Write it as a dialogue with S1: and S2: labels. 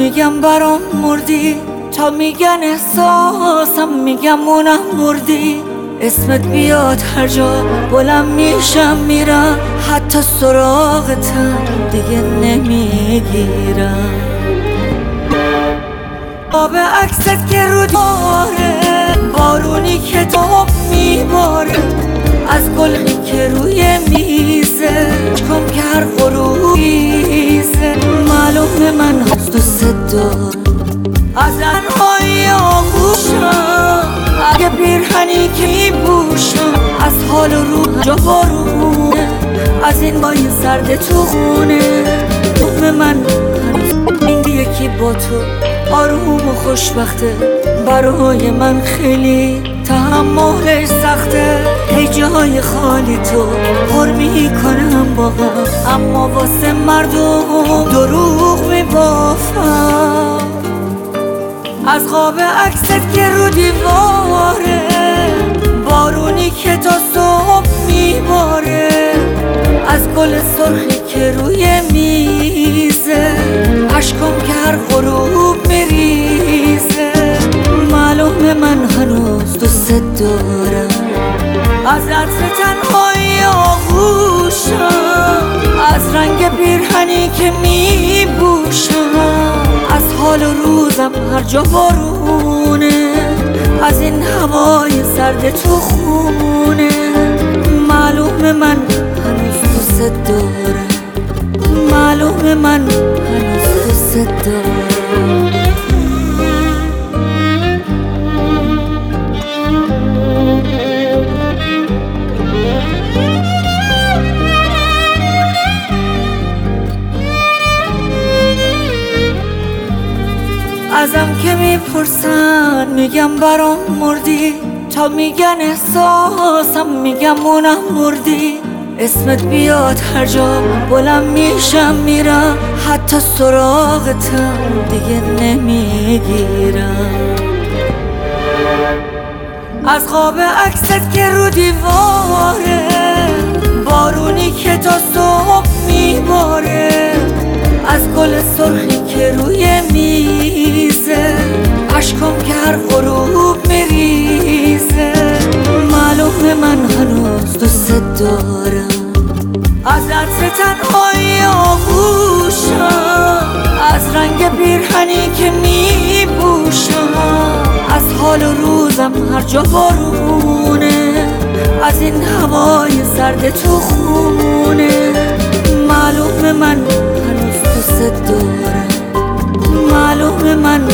S1: میگم برام مردی، تا میگن احساسم میگم اونم مردی. اسمت بیاد هر جا بلند میشم میرم، حتی سراغتم دیگه نمیگیرم. آب عکست که رو دیواره، بارونی که توب میباره، از گلی که روی میزه، چکم که هر غروبیزه. معلومه من دوست دارم، از تنهایی آغوشم، اگه پیرهنی که میپوشم، از حال و رو جا بارونه، از این بای سرد تو خونه. دوم من این یکی با تو آروم و خوشبخته، برای من خیلی تحملش سخته. ای جای خالی تو پر میکنم با غم، اما واسه مردم دروغ میبافم. از خواب عکست که رو دیواره، بارونی که تا صبح میباره، از گل سرخی که روی میزه، عشقم که هر غروب میریزه. معلومه من هنوز دوست دارم، از عطر تنهایی آغوشم، از رنگ پیرهنی که میپوشم، از حال و روزم هر جا بارونه، از این هوای سرد تو خونه. معلومه من هنوز دوست دارم، معلومه من هنوز دوست دارم. ازم که میپرسن میگم برام مردی، تا میگن احساسم میگم اونم مردی. اسمت بیاد هر جا بلند میشم میرم، حتی سراغتم دیگه نمیگیرم. از خواب عکست که رو دیواره، بارونی که تا صبح میباره، از گل سرخی که روی میزه، عشقم که هر غروب میریزه. معلومه من هنوز دوست دارم، از عطر تنهایی آغوشم، از رنگ پیرهنی که میپوشم، از حال و روزم هر جا بارونه، از این هوای سرد تو خونه. معلومه من هنوز دوست دارم، معلومه من